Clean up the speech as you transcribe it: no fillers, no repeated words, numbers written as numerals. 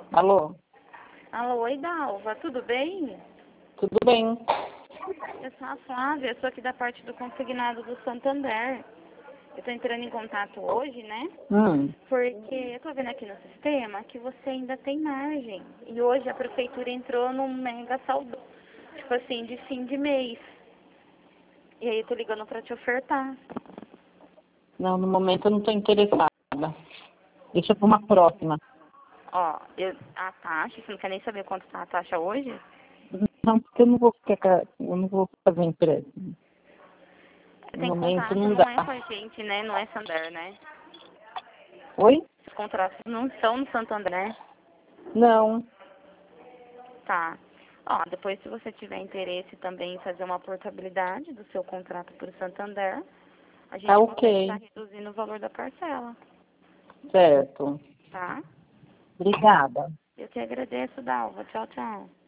Alô? Alô, oi, Dalva, tudo bem? Tudo bem? Eu sou a Flávia, eu sou aqui da parte do consignado do Santander. Eu tô entrando em contato hoje, né? Porque eu tô vendo aqui no sistema que você ainda tem margem. E hoje a prefeitura entrou num mega saldo, tipo assim, de fim de mês. E aí eu tô ligando pra te ofertar. Não, no momento eu não estou interessada. Deixa para uma próxima. Ó, a taxa, você não quer nem saber quanto tá a taxa hoje? Não, porque eu não vou fazer empréstimo. Você No tem momento contrato, não dá. não é com a gente, né? Não é Santander, né? Oi? Os contratos não são no Santander, né? Não. Tá. Ó, depois se você tiver interesse também em fazer uma portabilidade do seu contrato por Santander, a Tá gente consegue estar ok. reduzindo o valor da parcela, Certo. tá? Obrigada. Eu que agradeço, Dalva. Tchau, tchau.